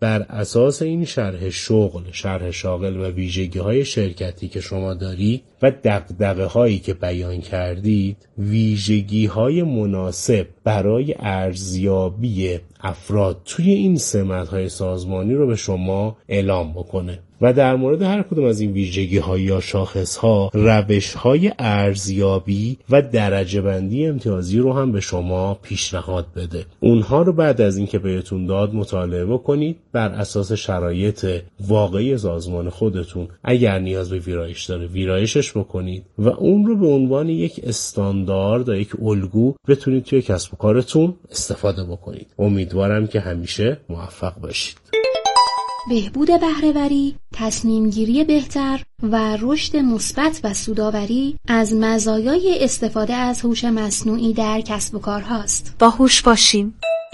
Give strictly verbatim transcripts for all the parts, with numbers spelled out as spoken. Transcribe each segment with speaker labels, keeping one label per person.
Speaker 1: بر اساس این شرح شغل، شرح شاغل و ویژگی‌های شرکتی که شما دارید و دغدغه‌هایی که بیان کردید، ویژگی‌های مناسب برای ارزیابی افراد توی این سمت‌های سازمانی رو به شما اعلام بکنه و در مورد هر کدوم از این ویژگی‌ها یا شاخص‌ها روش‌های ارزیابی و درجه بندی امتیازی رو هم به شما پیشنهاد بده. اونها رو بعد از اینکه بهتون داد مطالعه بکنید، بر اساس شرایط واقعی سازمان خودتون اگر نیاز به ویرایش داره ویرایشش بکنید و اون رو به عنوان یک استاندارد یا یک الگو بتونید توی کسب و کارتون استفاده بکنید. امیدوارم که همیشه موفق باشید.
Speaker 2: بهبود بهره‌وری، تصمیم‌گیری بهتر و رشد مثبت و سودآوری از مزایای استفاده از هوش مصنوعی در کسب و کارهاست.
Speaker 3: باهوش باشیم.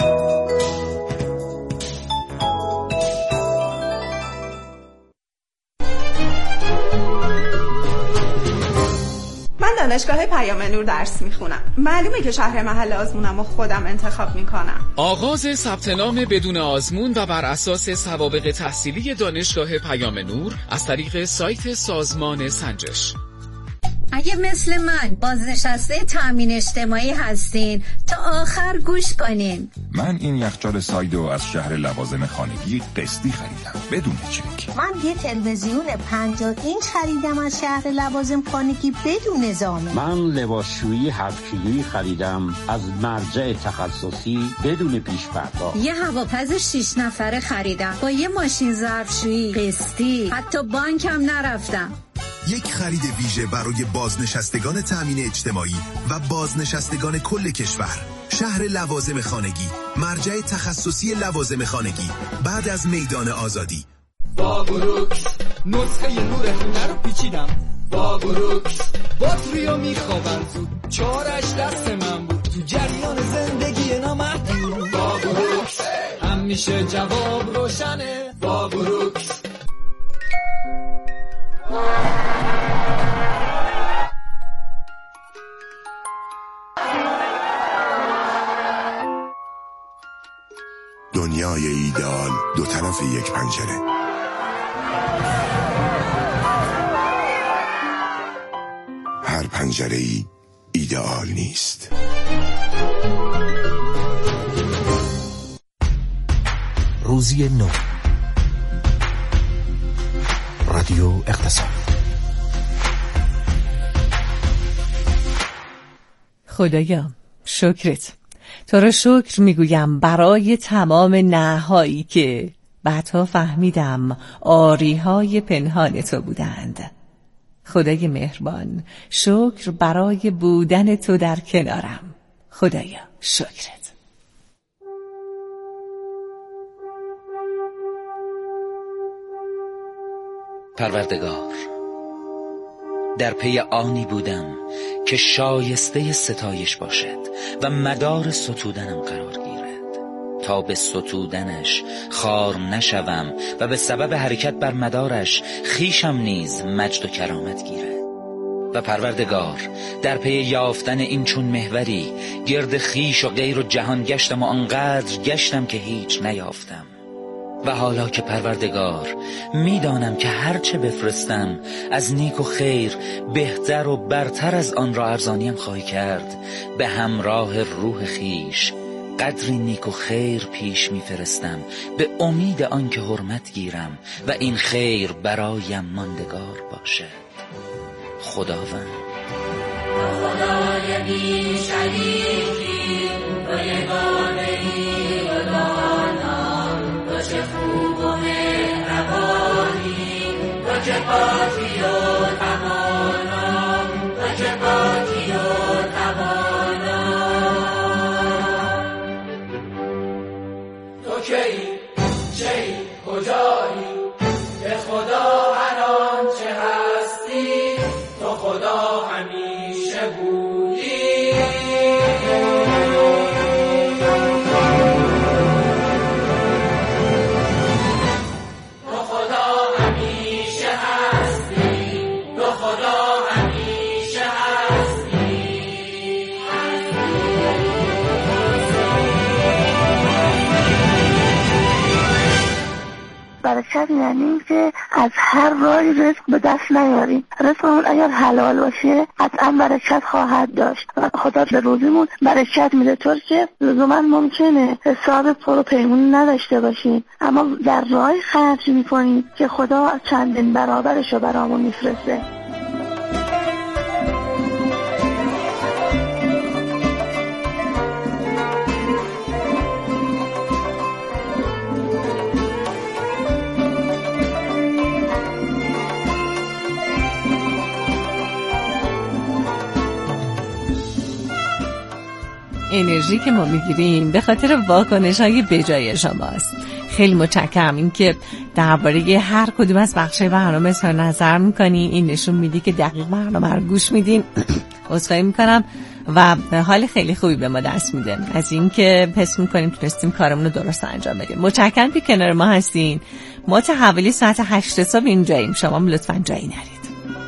Speaker 4: دانشگاه پیام نور درس میخونم. معلومه که شهر محل آزمونم و خودم انتخاب میکنم.
Speaker 5: آغاز ثبت نام بدون آزمون و بر اساس سوابق تحصیلی دانشگاه پیام نور از طریق سایت سازمان سنجش.
Speaker 6: اگه مثل من بازنشسته تامین اجتماعی هستین تا آخر گوش کنین.
Speaker 7: من این یخچال سایدو از شهر لوازم خانگی قسطی خریدم بدون چک.
Speaker 8: من یه تلویزیون پنجاه اینچ خریدم از شهر لوازم خانگی بدون ضامن.
Speaker 9: من لباسشویی هفت کیلویی خریدم از مرجع تخصصی بدون پیش پرداخت.
Speaker 6: یه هواپز شش نفره خریدم با یه ماشین ظرفشویی قسطی، حتی بانکم نرفتم.
Speaker 10: یک خرید ویژه برای بازنشستگان تامین اجتماعی و بازنشستگان کل کشور. شهر لوازم خانگی، مرجع تخصصی لوازم خانگی بعد از میدان آزادی.
Speaker 11: با بروکس نسخه نور خونه رو پیچیدم. با بروکس باتریو میخوابم زود، چارش دست من بود تو جریان زندگی نامحدود. با بروکس همیشه جواب روشنه. با بروکس
Speaker 10: دنیای ایدئال دو طرف یک پنجره. هر پنجره ای ایدئال نیست.
Speaker 12: روزی نو، رادیو اقتصاد.
Speaker 13: خدایا شکرت، تو را شکر میگویم برای تمام نهایی که بعدها فهمیدم آریهای پنهان تو بودند. خدای مهربان، شکر برای بودن تو در کنارم. خدایا شکرت.
Speaker 14: پروردگار، در پی آنی بودم که شایسته ستایش باشد و مدار ستودنم قرار گیرد، تا به ستودنش خار نشوم و به سبب حرکت بر مدارش خیشم نیز مجد و کرامت گیرد. و پروردگار، در پی یافتن این چون محوری گرد خیش و غیر و جهان گشتم و آنقدر گشتم که هیچ نیافتم. و حالا که پروردگار میدانم که هرچه بفرستم از نیک و خیر بهتر و برتر از آن را ارزانیم خواهی کرد، به همراه روح خیش قدری نیک و خیر پیش میفرستم به امید آن که حرمت گیرم و این خیر برایم ماندگار باشد. خداوند
Speaker 15: خدای بی شریکی و یگانه‌ای و دانا، تو چه خوب و مهربانی، تو چه پاکی و توانا، تو چه پاکی و توانا. تو کی چی کجایی به خدا هر آنچه هستی، تو خدا همیشه بودی.
Speaker 3: برکت یعنی این که از هر راهی رزق به دست نیاریم. رزقمون اگر حلال باشه قطعا برکت خواهد داشت و خدا به روزیمون برکت میده، طور که لزوما ممکنه حساب پرو پیمونی نداشته باشیم اما در راهی خرج میکنیم که خدا چندین برابرش رو برامون میفرسته.
Speaker 13: انرژی که ما میگیریم به خاطر واکنش‌های بجای شماست. خیلی متشکرم این که درباره هر کدوم از بخش‌های برنامه اظهار نظر می‌کنی. این نشون میده که دقیق برنامه رو گوش میدین. عذرخواهی می‌کنم و حال خیلی خوبی به ما دست میده از این که حس می‌کنیم تونستیم کارمون رو درست انجام بدیم. متشکرم که کنار ما هستین. ما تا حوالی ساعت هشت صبح اینجاییم. شما هم لطفاً جایی نرید.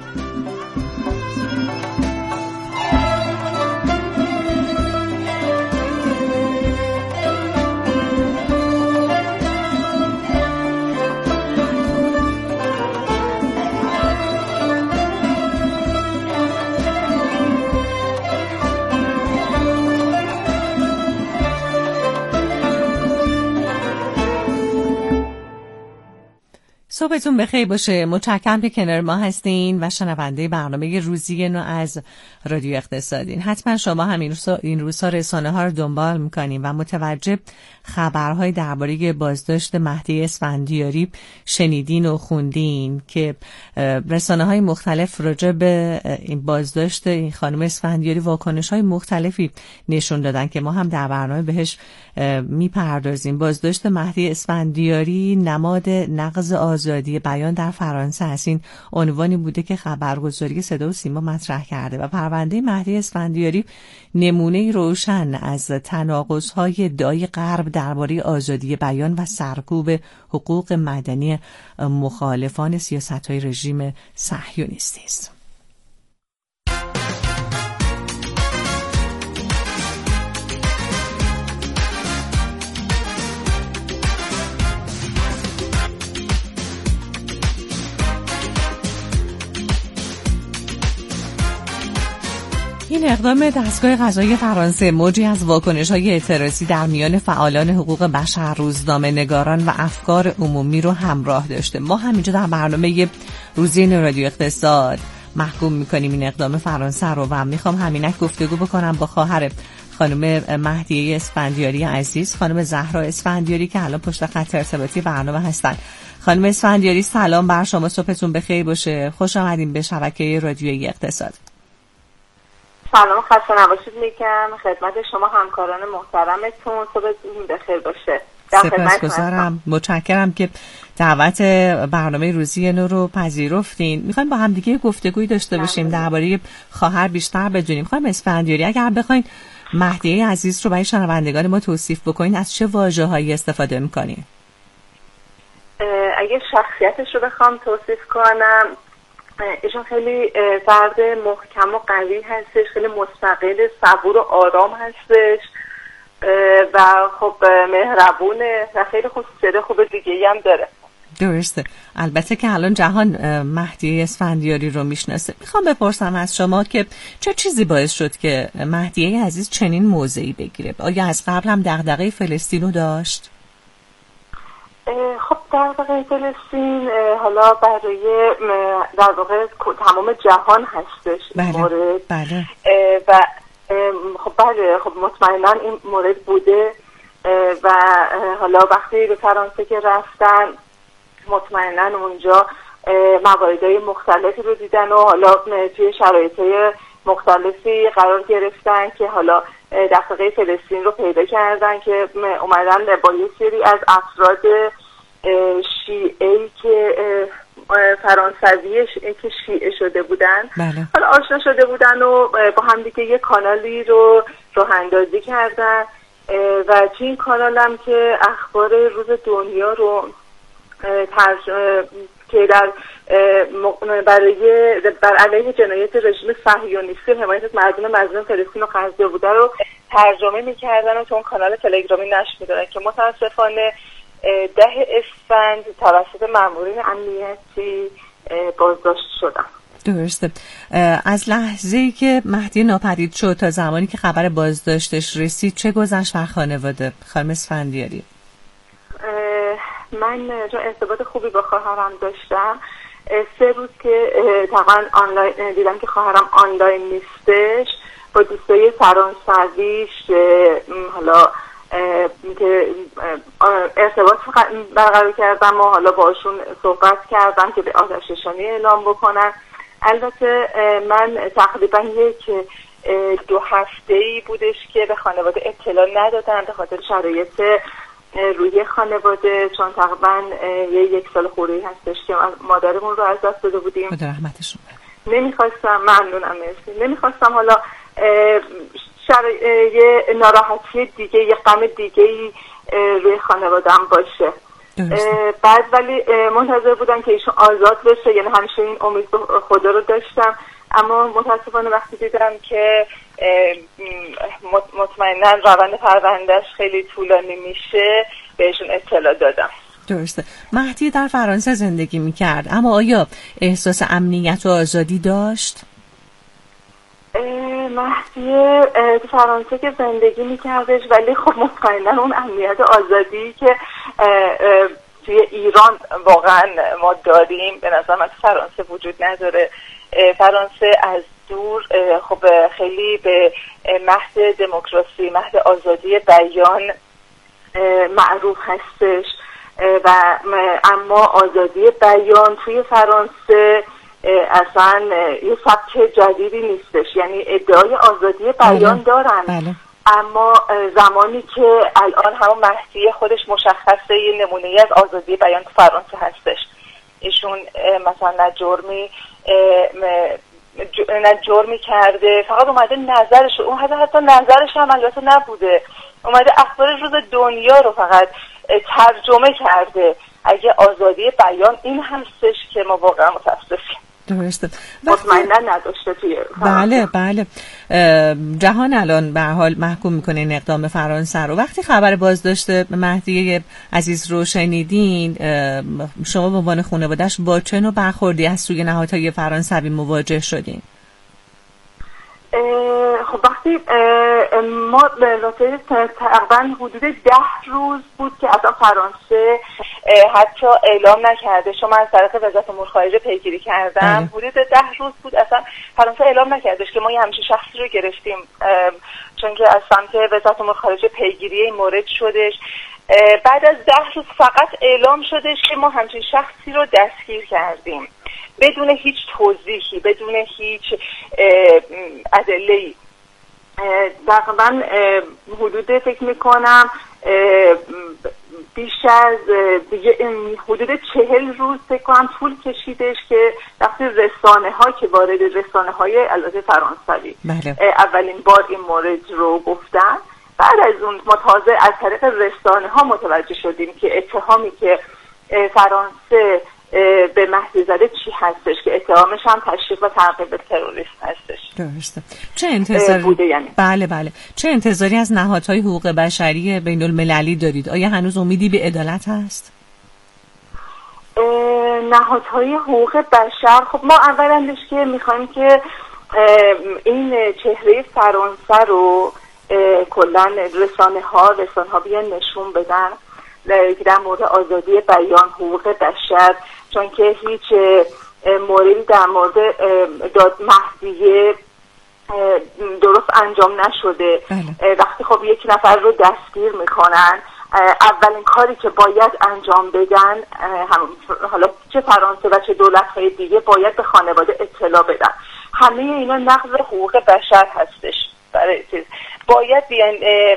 Speaker 13: صبحتون بخیر باشه. متشکرم که کنار ما هستین و شنونده برنامه روزی نو از رادیو اقتصادین. حتما شما هم این روزها رسانه ها رو دنبال میکنین و متوجه خبرهای درباره بازداشت مهدی اسفندیاری شنیدین و خوندین که رسانه های مختلف راجع به این بازداشت این خانم اسفندیاری واکنش های مختلفی نشون دادن که ما هم در برنامه بهش میپردازیم. بازداشت مهدی اسفندیاری نماد نقض آزادی بیان در فرانسه است. این عنوانی بوده که خبرگزاری صدا و سیما مطرح کرده و پرونده مهدی اسفندیاری نمونه روشن از تناقض‌های ادعای غرب درباره آزادی بیان و سرکوب حقوق مدنی مخالفان سیاست‌های رژیم صهیونیستی است. این اقدام دستگاه قضایی فرانسه موجی از واکنش‌های اعتراضی در میان فعالان حقوق بشر، روزنامه‌نگاران و افکار عمومی رو همراه داشته. ما همینجا در برنامه روزی نو رادیو اقتصاد محکوم می‌کنیم این اقدام فرانسه رو و میخوام همینک گفتگو بکنم با خواهر خانم مهدیه اسفندیاری عزیز، خانم زهرا اسفندیاری که الان پشت خط ارتباطی برنامه هستن. خانم اسفندیاری سلام بر شما، صبحتون بخیر باشه. خوش آمدین به شبکه رادیویی اقتصاد.
Speaker 16: سلام، خسته نباشید میگم خدمت شما همکاران محترمتون. صبحتون بخیر باشه.
Speaker 13: سپاسگزارم، متشکرم که دعوت برنامه روزی نو رو پذیرفتین. میخوایم با هم دیگه گفتگویی داشته باشیم درباره خواهر بیشتر بدونیم. خانم اسفندیاری اگر بخواید مهدیه عزیز رو برای شنوندگان ما توصیف بکنین از چه واژه‌هایی استفاده میکنین؟
Speaker 16: اگه شخصیتش رو بخوام توصیف کنم، ایشون خیلی فرد محکم و قوی هستش، خیلی مستقل، صبور و آرام هستش و خب مهربونه و خیلی خصوصیت خوب دیگه‌ای هم داره.
Speaker 13: درسته. البته که الان جهان مهدی اسفندیاری رو میشناسه. میخوام بپرسم از شما که چه چیزی باعث شد که مهدیه عزیز چنین موضعی بگیره؟ آیا از قبل هم دغدغه فلسطین رو داشت؟
Speaker 16: خب دغدغه فلسطین حالا برای در واقع تمام جهان هستش این
Speaker 13: بله.
Speaker 16: مورد
Speaker 13: بله.
Speaker 16: و خب بله خب مطمئنا این مورد بوده و حالا وقتی به فرانسه که رفتن مطمئنا اونجا مواردهای مختلفی رو دیدن و حالا توی شرایطهای مختلفی قرار گرفتن که حالا دغدغه فلسطین رو پیدا کردن که اومدن با یه سری از افراد شیعه‌ای که فرانسوی که شیعه شده بودن
Speaker 13: بله.
Speaker 16: حالا آشنا شده بودن و با هم دیگه یه کانالی رو راه اندازی کردن و توی این کانال هم که اخبار روز دنیا رو ترجمه که در برای بر علیه جنایت رژیم صهیونیستی و حمایت از مردم مظلوم فلسطین و غزه بوده رو ترجمه می‌کردن و تو اون کانال تلگرامی نشر می‌دادن که متأسفانه ده اسفند توسط مامورین امنیتی بازداشت شدم.
Speaker 13: درسته. از لحظه‌ای که مهدی ناپدید شد تا زمانی که خبر بازداشتش رسید چه گذشت بر خانواده خانم اسفندیاری؟
Speaker 16: من چون ارتباط خوبی با خواهرم داشتم، سه روز که تقریبا آنلاین دیدم که خواهرم آنلاین نیستش، با دوستای فرانسویش حالا که ارتباط برقرار کردم و حالا باشون صحبت کردم که به آتش نشانی اعلام بکنن. البته من تقریبا یک دو هفته‌ای بودش که به خانواده اطلاع ندادم به خاطر شرایط روی خانواده، چون تقریبا یک سال خورده‌ای هستش که مادرمون رو از دست داده بودیم.
Speaker 13: خدا رحمتشون.
Speaker 16: نمیخواستم، ممنونم مرسی، نمیخواستم حالا شر... یه ناراحتی دیگه، یه غم دیگه روی خانوادم باشه. بعد ولی منتظر بودم که ایشون آزاد بشه، یعنی همیشه این امید خدا رو داشتم، اما متاسفانه وقتی دیدم که مطمئنا روند پروندهش خیلی طولانی میشه بهشون اطلاع دادم.
Speaker 13: درسته. مهدی در فرانسه زندگی میکرد، اما آیا احساس امنیت و آزادی داشت؟
Speaker 16: مهدی تو فرانسه که زندگی میکردش، ولی خب مطمئنا اون امنیت آزادی که توی ایران واقعا ما داریم به نظر من فرانسه وجود نداره. فرانسه از دور خب خیلی به مهد دموکراسی، مهد آزادی بیان معروف هستش و اما آزادی بیان توی فرانسه اصلا یه سبک جدیدی نیستش، یعنی ادعای آزادی بیان بله. دارن بله. اما زمانی که الان همون مهدی خودش مشخصه یه نمونه از آزادی بیان تو فرانسه هستش. ایشون مثلا نه جرمی نه جرمی کرده، فقط اومده نظرش، اون حتی حتی نظرش هم البته نبوده، اومده اخبار روز دنیا رو فقط ترجمه کرده. اگه آزادی بیان این هستش که ما واقعا متاسفیم.
Speaker 13: درسته.
Speaker 16: مطمئنا نداشته توی
Speaker 13: بله بله. جهان الان به هر حال محکوم میکنه این اقدام فرانسه رو. وقتی خبر بازداشت مهدی عزیز رو شنیدین، شما به عنوان خانواده‌اش با چه نوع برخوردی از سوی نهادهای فرانسوی مواجه شدین؟
Speaker 16: خب وقتی ما به واسه تقریبا حدود ده روز بود که اصلا فرانسه حتی اعلام نکرده، شما از طریق وزارت امور خارجه پیگیری کردم، حدود ده روز بود اصلا فرانسه اعلام نکردش که ما یه همچین شخصی رو گرفتیم، چون که از سمت وزارت امور خارجه پیگیری این مورد شدش. بعد از ده روز فقط اعلام شدش که ما همچین شخصی رو دستگیر کردیم بدون هیچ توضیحی، بدون هیچ ادله‌ای. تقریبا حدود فکر میکنم بیش از دیگه حدود چهل روز فکر کنم طول کشیدش که وقتی رسانه ها که وارد رسانه های البته فرانسوی اولین بار این مورد رو گفتن، بعد از اون ما تازه از طریق رسانه ها متوجه شدیم که اتهامی که فرانسه به مهدی زده چی هستش، که اتهامش هم تشویق و ترغیب تروریسم هستش.
Speaker 13: درسته. چه انتظاری
Speaker 16: بوده یعنی؟
Speaker 13: بله بله. چه انتظاری از نهادهای حقوق بشری بین المللی دارید؟ آیا هنوز امیدی به عدالت هست؟
Speaker 16: نهادهای حقوق بشر، خب ما اولندش که میخوایم که این چهره فرانسه رو کلا رسانه ها رسانه ها بیان نشون بدن که در مورد آزادی بیان، حقوق بشر، چون که هیچ موردی در مورد داد مهدیه درست انجام نشده. بله. وقتی خب یک نفر رو دستگیر میکنن، اولین کاری که باید انجام بدن، هم حالا چه فرانسه و چه دولت‌های دیگه، باید به خانواده اطلاع بدن. همه اینا نقض حقوق بشر هستش. برای چیز باید بیان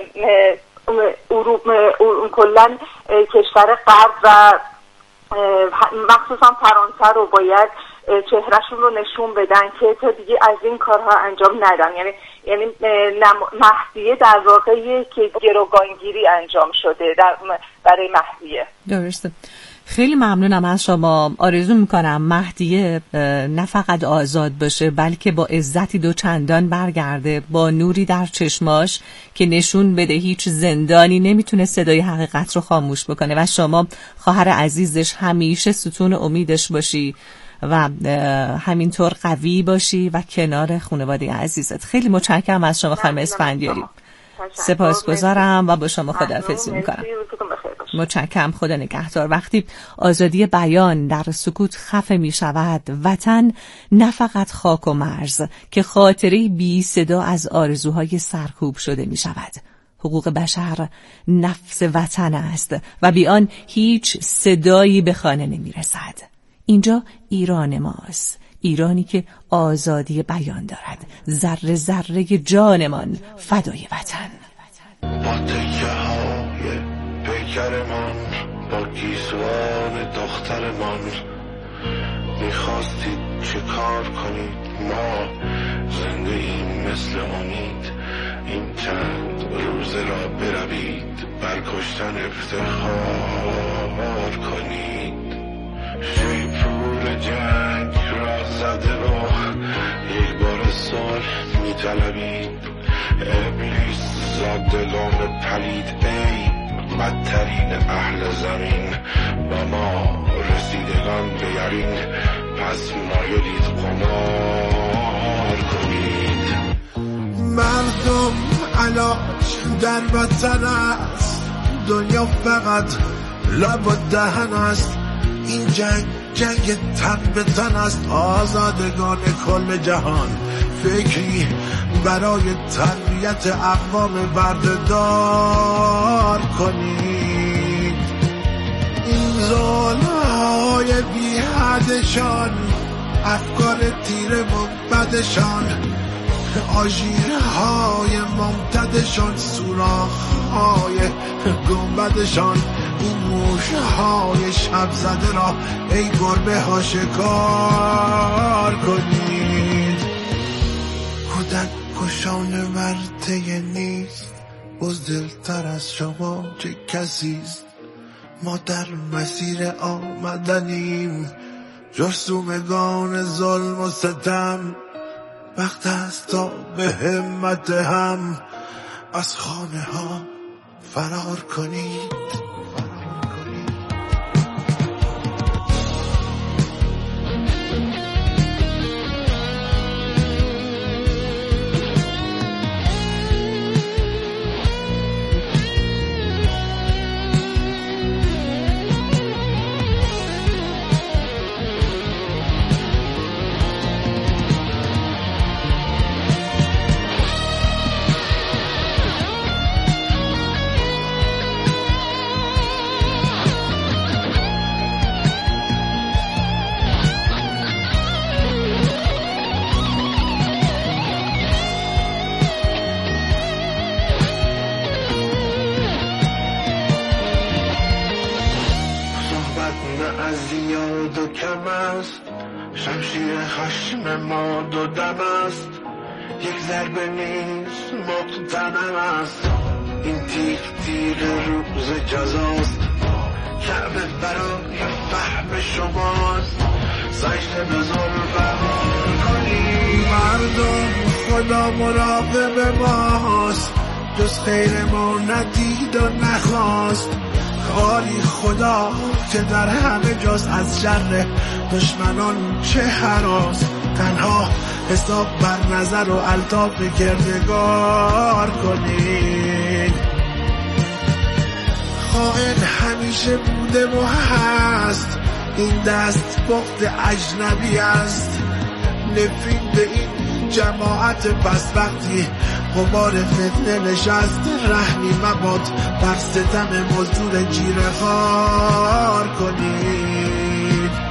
Speaker 16: اروپا کلا کشور غرب و مخصوصا فرانسه رو باید چهرهشون رو نشون بدن که تا دیگه از این کارها انجام ندن. یعنی یعنی مهدیه در واقع که گروگانگیری انجام شده در برای مهدیه.
Speaker 13: درسته. خیلی ممنونم از شما. آرزو میکنم مهدیه نه فقط آزاد باشه بلکه با عزتی دو چندان برگرده، با نوری در چشماش که نشون بده هیچ زندانی نمیتونه صدای حقیقت رو خاموش بکنه و شما خواهر عزیزش همیشه ستون امیدش باشی و همینطور قوی باشی و کنار خانواده عزیزت. خیلی متشکرم از شما خانم اسفندیاری. سپاسگزارم و با شما خداحافظی میکنم. متشکرم. خدا نگهدار. وقتی آزادی بیان در سکوت خفه می شود، وطن نه فقط خاک و مرز که خاطری بی صدا از آرزوهای سرکوب شده می شود. حقوق بشر نفس وطن است و بی آن هیچ صدایی به خانه نمی رسد. اینجا ایران ماست، ایرانی که آزادی بیان دارد. ذره ذره جانمان فدای وطن.
Speaker 17: با تکه های پیکرمان، با گیسوان دخترمان، میخواستید چه کار کنید؟ ما زنده ایم مثل امید. این چند روزه را بروید بر کشتن افتخار کنید. شیپور جنگ را زده و یک بار صلح میطلبید. ابلیس زادگان پلید، ای بدترین اهل زمین، با ما رسیدگان بیارین، پس مایلید قمار کنید.
Speaker 18: مردم علاج در وطن است، دنیا فقط لب و دهن است. این جنگ جنگ تن به تن است. آزادگان کل جهان فکری برای تربیت اقوام بردهدار کنید. این ظلم‌های بی حدشان، افکار تیر مبدشان، آژیرهای ممتدشان، سوراخ‌های گنبدشان، این موشهای شب زده را ای گربه ها شکار کنید. کودک کشان مرته نیست، بزدلتر از شما چه کسیست. ما در مسیر آمدنیم، جرثومگان ظلم و ستم. وقت است تا به همت هم از خانه ها فرار کنید.
Speaker 17: شمشیر خشم ما دو دم است، یک ضربه نیست مقتنم است. این تیغ تیغ روز جزاست، کعبه برای فهم شماست. سجده به ظلم کنید.
Speaker 18: مردم خدا مراقب ماست، جز خیر ما ندید و نخواست. کاری خدا که در همه جاست، از شر دشمنان چه هراس. تنها حساب بر نظر و الطاف کردگار کنید. خائن همیشه بوده و هست، این دست بخت اجنبی است. نفرین به این جماعت پس وقتی غبار فتنه نشست. رحمی مباد بر ستم مزدور جیره خوار کنید.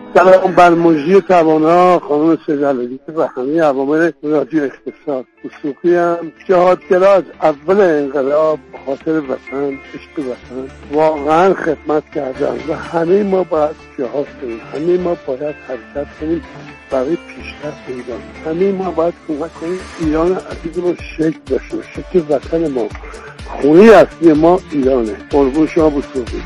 Speaker 19: سلام بر مجری توانا خانم سجلدی و همه عوامل رادیو اقتصاد. وثوقی هم جهادگرا از اول انقلاب به خاطر وطن، عشق وطن واقعا خدمت کردن و همه ما باید جهاد کنیم، همه ما باید حرکت کنیم برای پیشرفت ایران، همه ما باید کمک کنیم ایران عزیز ما شکل داشته باشه که وطن ما، خونه اصلی ما ایرانه. قربون شما وثوقی.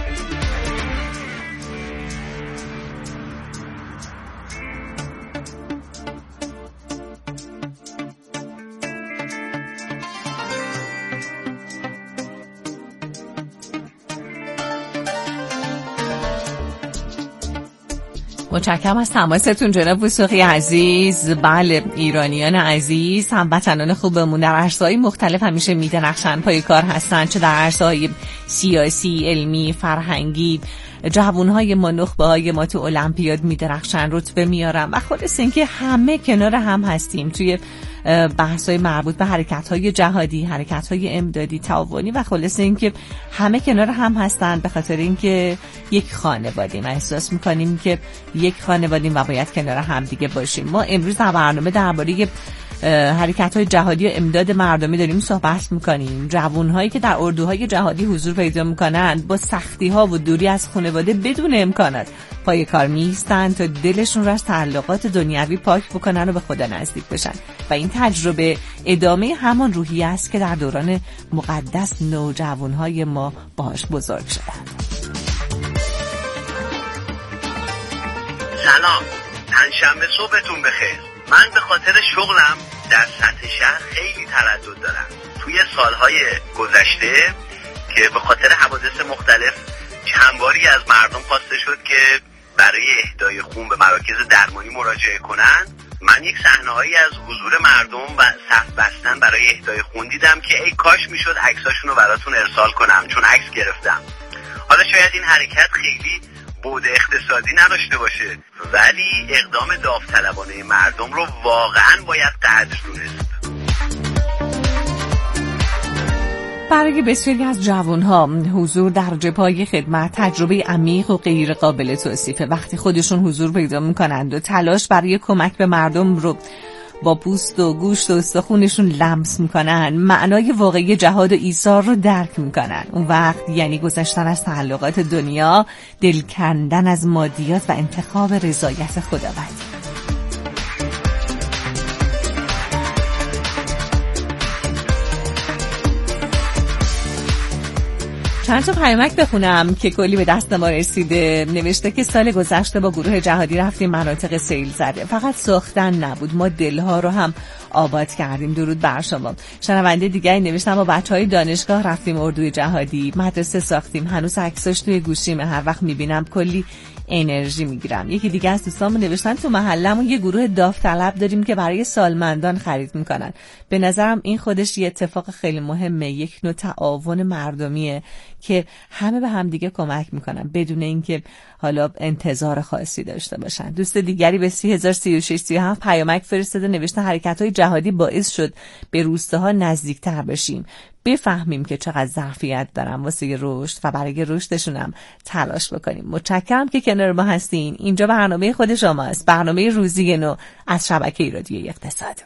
Speaker 13: متشکرم از تماستون جناب وثوقی عزیز. بله، ایرانیان عزیز، هموطنان خوبمون در عرصه‌های مختلف همیشه میدرخشن، پای کار هستن، چه در عرصه‌های سیاسی، علمی، فرهنگی. جوانهای ما، نخبه‌های ما تو المپیاد میدرخشن، رتبه میارن و خلاص اینکه همه کنار هم هستیم توی بحث‌های مربوط به حرکت‌های جهادی، حرکت‌های امدادی، تعاونی و خلاص اینکه همه کنار هم هستن به خاطر اینکه یک خانواده‌ایم. احساس می‌کنیم که یک خانواده‌ایم و باید کنار هم دیگه باشیم. ما امروز در برنامه درباره حرکت‌های جهادی و امداد مردمی داریم صحبت می‌کنیم. جوان‌هایی که در اردوهای جهادی حضور پیدا می‌کنند با سختی‌ها و دوری از خانواده بدون امکانات پای کار می‌ایستند تا دلشون را از تعلقات دنیوی پاک بکنن و به خدا نزدیک بشن و این تجربه ادامه همان روحیه است که در دوران مقدس نوجوان‌های ما باهاش بزرگ شدند.
Speaker 20: سلام، پنجشنبه صبحتون بخیر. من به خاطر شغلم در سطح شهر خیلی تردد دارم. توی سالهای گذشته که به خاطر حوادث مختلف چند باری از مردم خواسته شد که برای اهدای خون به مراکز درمانی مراجعه کنن، من یک صحنه‌هایی از حضور مردم و صف بستن برای اهدای خون دیدم که ای کاش میشد عکساشون رو براتون ارسال کنم، چون عکس گرفتم. حالا شاید این حرکت خیلی بود اقتصادی نداشته باشه، ولی اقدام داوطلبانه مردم رو واقعا باید قدر دونست.
Speaker 13: برای بسیاری از جوانها حضور در جبهه‌های خدمت تجربه عمیق و غیر قابل توصیفه. وقتی خودشون حضور پیدا می‌کنند و تلاش برای کمک به مردم رو با پوست و گوشت و استخونشون لمس میکنن، معنای واقعی جهاد و ایثار رو درک میکنن. اون وقت یعنی گذشتن از تعلقات دنیا، دل کندن از مادیات و انتخاب رضایت خداوند. چند تا پیامک بخونم که کلی به دست ما رسیده. نوشته که سال گذشته با گروه جهادی رفتیم مناطق سیل زده، فقط ساختن نبود، ما دلها رو هم آباد کردیم. درود بر شما. شنونده دیگری نوشتم با بچهای دانشگاه رفتیم اردوی جهادی، مدرسه ساختیم، هنوز عکساش توی گوشیمه، هر وقت میبینم کلی انرژی میگیرم. یکی دیگه از دوستامون نوشتن تو محلمون یه گروه داوطلب داریم که برای سالمندان خرید میکنن. به نظرم این خودش یه اتفاق خیلی مهمه، یک نوع تعاون مردمیه که همه به هم دیگه کمک میکنن بدون اینکه حالا انتظار خاصی داشته باشن. دوست دیگری به سه هزار و سی و شش سی و هفت پیامک فرستاده، نوشته حرکت‌های جهادی باعث شد به روستاها نزدیکتر بشیم، بفهمیم که چقدر ظرفیت دارن واسه رشد و برای رشدشون هم تلاش بکنیم. متشکرم که کنار ما هستین. اینجا برنامه خود شماست، برنامه روزی نو از شبکه رادیو اقتصاد.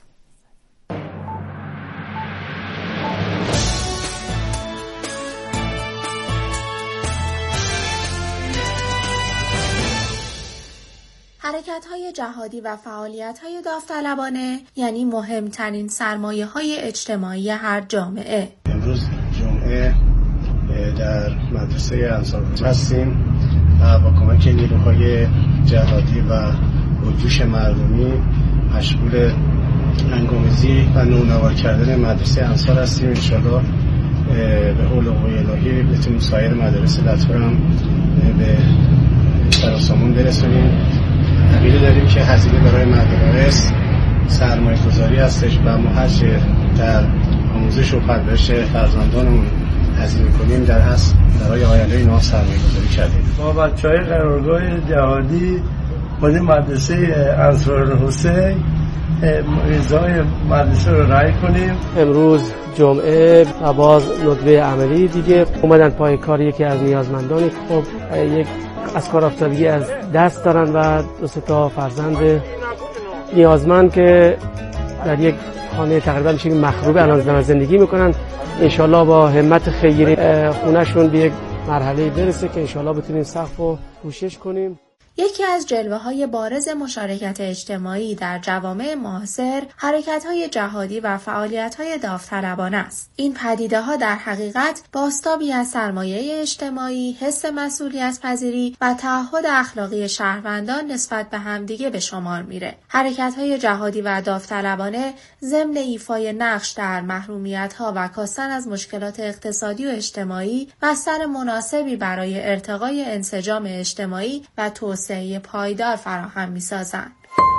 Speaker 2: حرکت‌های جهادی و فعالیت‌های داوطلبانه یعنی مهمترین سرمایه‌های اجتماعی هر جامعه.
Speaker 21: امروز جمعه در مدرسه انصارالحسین هستیم و با کمک نیروهای جهادی و جوش مردمی مشغول هنگامزی و نونوار کردن مدرسه انصار هستیم. انشاءالله به حول و قوه الهی بتونیم سایر مدارس لطفا هم به سراسامون برسونیم. عقیده داریم که هزینه برای مدارس سرمایه گذاری هستش و ما هرچه در آموزش و پرورش فرزندانمون هزینه کنیم در اصل برای آینده اینا سرمایه گذاری کردیم.
Speaker 22: ما بچهای قرارگاه جهادی بودیم مدرسه انصارالحسین ریزای مدرسه رو رای کنیم.
Speaker 23: امروز جمعه و باز ندبه عملی دیگه اومدن پای کار یکی از نیازمندانی. خب یک از کار آفتابی از دست دارن و دو سه تا فرزند نیازمند که در یک خانه تقریبا میشه مخروب الان زندگی میکنن. انشالله با همت خیری خونهشون به یک مرحله برسه که انشالله بتونیم سقف رو پوشش کنیم.
Speaker 2: یکی از جلوه‌های بارز مشارکت اجتماعی در جوامع معاصر حرکت‌های جهادی و فعالیت‌های داوطلبانه است. این پدیده‌ها در حقیقت بازتابی از سرمایه اجتماعی، حس مسئولیت‌پذیری و تعهد اخلاقی شهروندان نسبت به همدیگه به شمار میره. حرکت‌های جهادی و داوطلبانه ضمن ایفای نقش در محرومیت‌ها و کاستن از مشکلات اقتصادی و اجتماعی بستر مناسبی برای ارتقای انسجام اجتماعی و توسعه پایدار فراهم می‌سازند.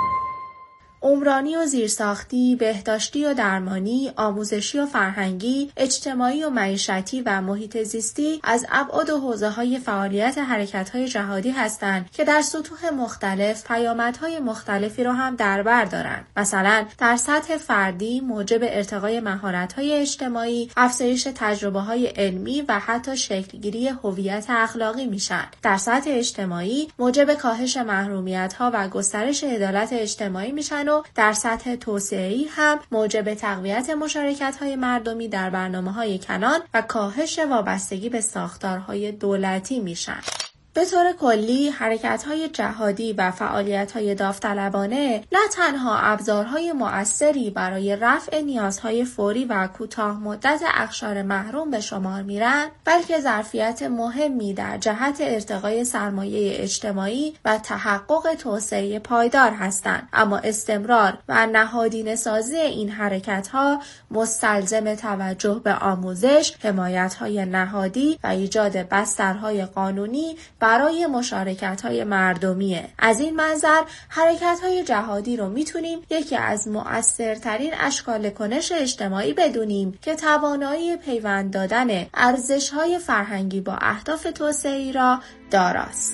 Speaker 2: عمرانی و زیرساختی، بهداشتی و درمانی، آموزشی و فرهنگی، اجتماعی و معیشتی و محیط زیستی از ابعاد و حوزه‌های فعالیت حرکت‌های جهادی هستند که در سطوح مختلف پیامدهای مختلفی را هم در بر دارند. مثلا در سطح فردی موجب ارتقای مهارت‌های اجتماعی، افزایش تجربه‌های علمی و حتی شکل‌گیری هویت اخلاقی میشن. در سطح اجتماعی موجب کاهش محرومیت‌ها و گسترش عدالت اجتماعی میشن و در سطح توسعه‌ای هم موجب تقویت مشارکت‌های مردمی در برنامه‌های کلان و کاهش وابستگی به ساختارهای دولتی میشن. به طور کلی حرکت‌های جهادی و فعالیت‌های داوطلبانه نه تنها ابزارهای مؤثری برای رفع نیازهای فوری و کوتاه مدت اقشار محروم به شمار میرند، بلکه ظرفیت مهمی در جهت ارتقای سرمایه اجتماعی و تحقق توسعه پایدار هستند. اما استمرار و نهادینه‌سازی این حرکت‌ها مستلزم توجه به آموزش، حمایت‌های نهادی و ایجاد بسترهای قانونی برای مشارکت‌های مردمیه. از این منظر حرکت‌های جهادی رو میتونیم یکی از مؤثرترین اشکال کنش اجتماعی بدونیم که توانایی پیوند دادن ارزش‌های فرهنگی با اهداف توسعه‌ای را داراست.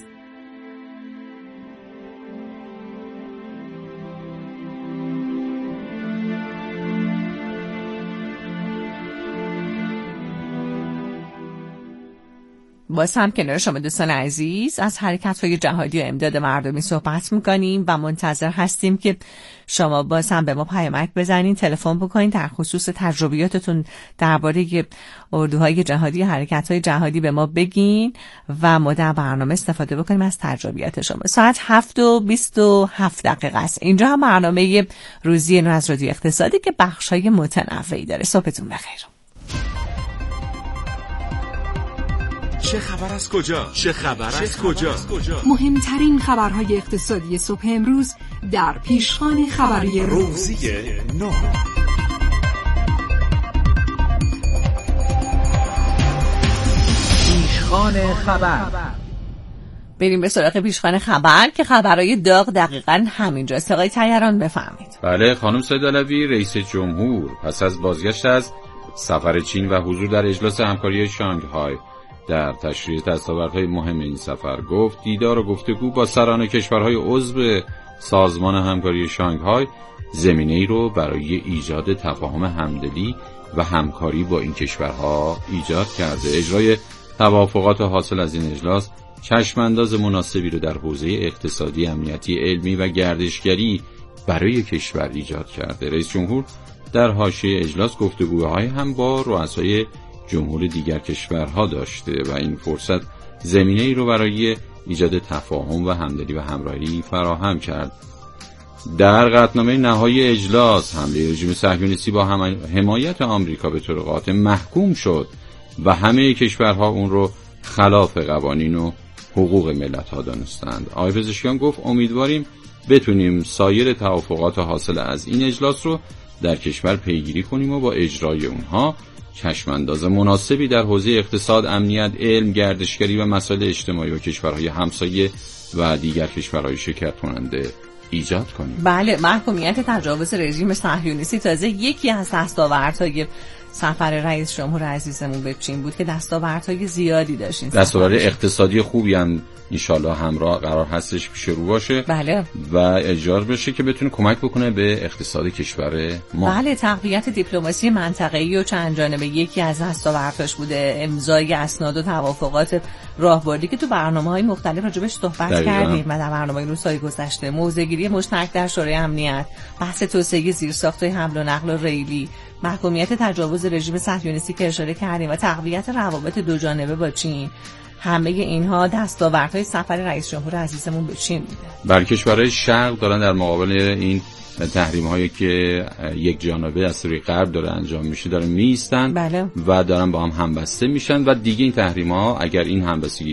Speaker 13: باز هم کنار شما دوستان عزیز از حرکت‌های جهادی و امداد مردمی صحبت می‌کنیم و منتظر هستیم که شما باز هم به ما پیامک بزنین، تلفن بکنین، در خصوص تجربیاتتون درباره اردوهای جهادی، حرکت‌های جهادی به ما بگین و ما در برنامه استفاده بکنیم از تجربیات شما. ساعت هفت و بیست و هفت دقیقه است. اینجا هم برنامه روزی نو از رادیو اقتصادی که بخش‌های متنوعی داره. صبحتون بخیر.
Speaker 1: چه خبر از کجا؟ چه خبر از کجا؟
Speaker 4: مهمترین خبرهای اقتصادی صبح امروز در پیشخوان خبری
Speaker 1: روزی نو.
Speaker 13: پیشخوان خبر. بریم به سراغ پیشخوان خبر که خبرهای داغ دقیقاً همینجاست. آقای طیران بفرمایید.
Speaker 5: بله خانم سیدعلوی، رئیس جمهور پس از بازگشت از سفر چین و حضور در اجلاس همکاری شانگهای در تشریح دستاوردهای مهم این سفر گفت دیدار و گفتگو با سران کشورهای عضو سازمان همکاری شانگهای زمینه‌ای رو برای ایجاد تفاهم همدلی و همکاری با این کشورها ایجاد کرده. اجرای توافقات حاصل از این اجلاس چشمانداز مناسبی رو در حوزه اقتصادی، امنیتی، علمی و گردشگری برای کشور ایجاد کرده. رئیس جمهور در حاشیه اجلاس گفتگوهای هم با رؤسای جمهور دیگر کشورها داشته و این فرصت زمینه‌ای رو برای ایجاد تفاهم و همدلی و همراهی فراهم کرد. در قطعنامه نهایی اجلاس حمله رژیم صهیونیستی با حمایت آمریکا به طور قاطع محکوم شد و همه کشورها اون رو خلاف قوانین و حقوق ملت‌ها دانستند. آقای پزشکیان گفت امیدواریم بتونیم سایر توافقات حاصل از این اجلاس رو در کشور پیگیری کنیم و با اجرای اونها چشمانداز مناسبی در حوزه اقتصاد، امنیت، علم، گردشگری و مسائل اجتماعی و کشورهای همسایه و دیگر کشورهای شرکت کننده ایجاد کنیم.
Speaker 13: بله، محکومیت تجاوز رژیم صهیونیستی تازه یکی از دستاوردهای سفر رئیس جمهور عزیزمون به چین بود که دستاوردهای زیادی داشتین.
Speaker 5: دستاورد اقتصادی خوبی هم انشالله همراه قرار هستش پیش رو باشه.
Speaker 13: بله.
Speaker 5: و اجرا بشه که بتونه کمک بکنه به اقتصاد کشور ما.
Speaker 13: بله، تقویت دیپلماسی منطقه‌ای و چند جانبه یکی از دستاوردهاش بوده. امضای اسناد و توافقات راهبردی که تو برنامه‌های مختلف راجبش صحبت دقیقا. کردیم و در برنامه روزهای گذشته موضع‌گیری مشترک در شورای امنیت، بحث توسعه زیرساخت‌های حمل و نقل ریلی، محکومیت تجاوز رژیم صهیونیستی که اشاره کردیم و تقویت روابط دو جانبه با چین، همه اینها دستاوردهای سفر رئیس جمهور عزیزمون به چین بوده.
Speaker 5: بر کشورهای شرق دارن در مقابل این تحریم هایی که یک جانبه از سوی غرب داره انجام میشه دارن میایستن.
Speaker 13: بله.
Speaker 5: و دارن با هم همبسته میشن و دیگه این تحریم ها اگر این همبستگی